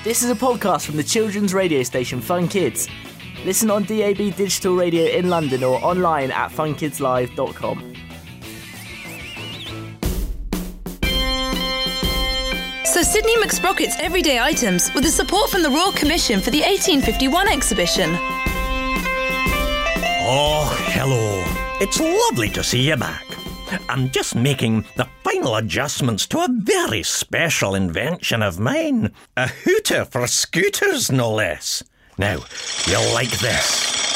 This is a podcast from the children's radio station Fun Kids. Listen on DAB Digital Radio in London or online at funkidslive.com. So Sydney McSprocket's Everyday Items with the support from the Royal Commission for the 1851 exhibition. Oh, hello. It's lovely to see you back. I'm just making the final adjustments to a very special invention of mine. A hooter for scooters, no less. Now, you'll like this.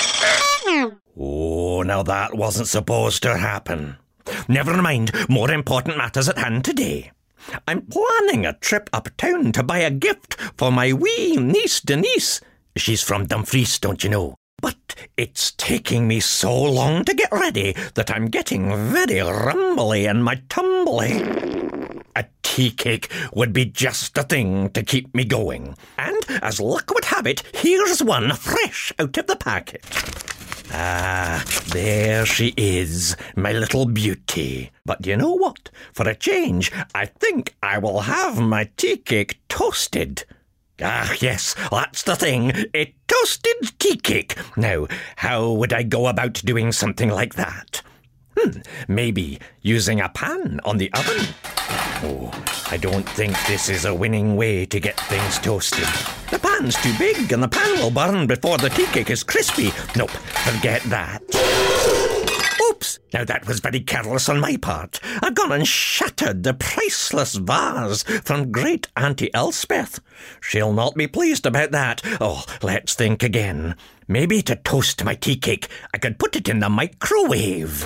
Oh, now that wasn't supposed to happen. Never mind, more important matters at hand today. I'm planning a trip uptown to buy a gift for my wee niece Denise. She's from Dumfries, don't you know? But it's taking me so long to get ready that I'm getting very rumbly in my tumbly. A tea cake would be just the thing to keep me going. And as luck would have it, here's one fresh out of the packet. Ah, there she is, my little beauty. But you know what? For a change, I think I will have my tea cake toasted. Ah, yes, that's the thing. A toasted tea cake. Now, how would I go about doing something like that? Maybe using a pan on the oven? Oh, I don't think this is a winning way to get things toasted. The pan's too big and the pan will burn before the tea cake is crispy. Nope, forget that. Oops, now that was very careless on my part. I've gone and shattered the priceless vase from great Auntie Elspeth. She'll not be pleased about that. Oh, let's think again. Maybe to toast my tea cake, I could put it in the microwave.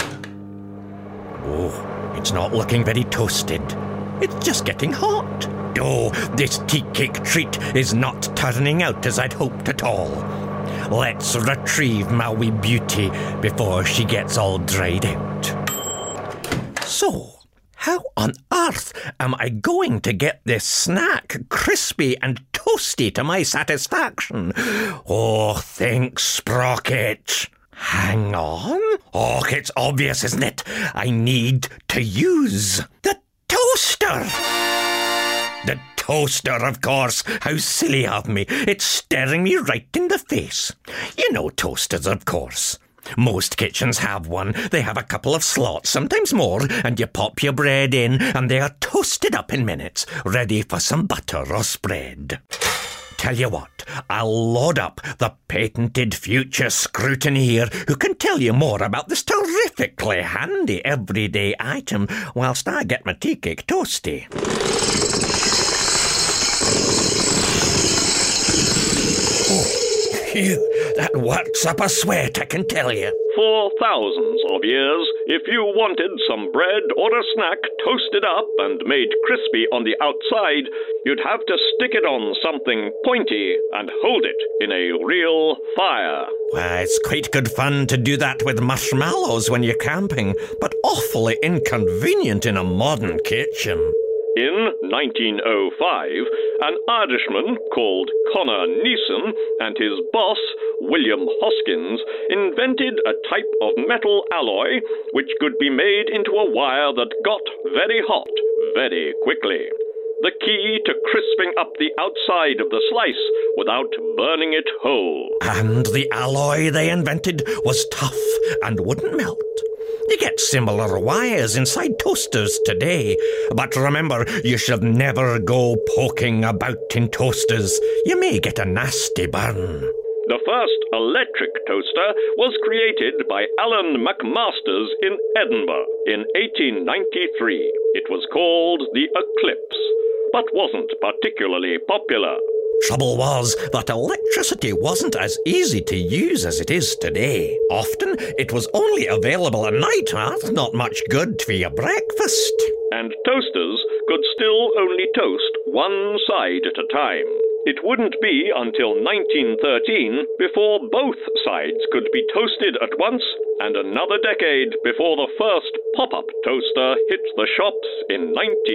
Oh, it's not looking very toasted. It's just getting hot. Oh, this tea cake treat is not turning out as I'd hoped at all. Let's retrieve my wee beauty before she gets all dried out. So, how on earth am I going to get this snack crispy and toasty to my satisfaction? Oh, thanks, Sprocket. Hang on. Oh, it's obvious, isn't it? I need to use the toaster. The toaster, of course. How silly of me. It's staring me right in the face. You know toasters, of course. Most kitchens have one. They have a couple of slots, sometimes more, and you pop your bread in and they are toasted up in minutes, ready for some butter or spread. Tell you what, I'll load up the patented future scrutineer who can tell you more about this terrifically handy everyday item whilst I get my tea cake toasty. Oh, phew, that works up a sweat, I can tell you. For thousands of years, if you wanted some bread or a snack toasted up and made crispy on the outside, you'd have to stick it on something pointy and hold it in a real fire. Why, it's quite good fun to do that with marshmallows when you're camping, but awfully inconvenient in a modern kitchen. In 1905, an Irishman called Connor Neeson and his boss, William Hoskins, invented a type of metal alloy which could be made into a wire that got very hot very quickly. The key to crisping up the outside of the slice without burning it whole. And the alloy they invented was tough and wouldn't melt. You get similar wires inside toasters today, but remember, you should never go poking about in toasters. You may get a nasty burn. The first electric toaster was created by Alan McMasters in Edinburgh in 1893. It was called the Eclipse, but wasn't particularly popular. Trouble was that electricity wasn't as easy to use as it is today. Often it was only available at night. That's not much good for your breakfast. And toasters could still only toast one side at a time. It wouldn't be until 1913 before both sides could be toasted at once, and another decade before the first pop-up toaster hit the shops in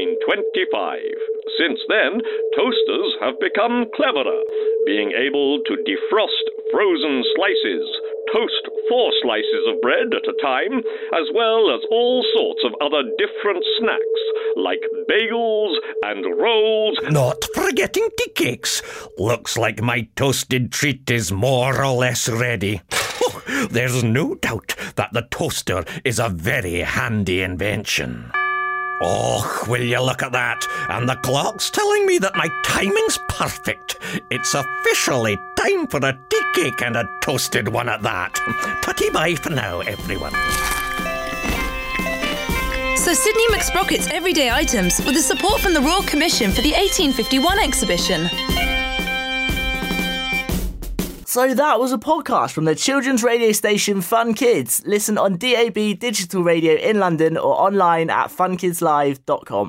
1925. Since then, toasters have become cleverer, being able to defrost frozen slices, toast 4 slices of bread at a time, as well as all sorts of other different snacks, like bagels and rolls. Not forget getting tea cakes. Looks like my toasted treat is more or less ready. Oh, there's no doubt that the toaster is a very handy invention. Oh, will you look at that? And the clock's telling me that my timing's perfect. It's officially time for a tea cake, and a toasted one at that. Tutty-bye for now, everyone. So Sydney McSprocket's everyday items with the support from the Royal Commission for the 1851 exhibition. So that was a podcast from the children's radio station Fun Kids. Listen on DAB digital radio in London or online at funkidslive.com.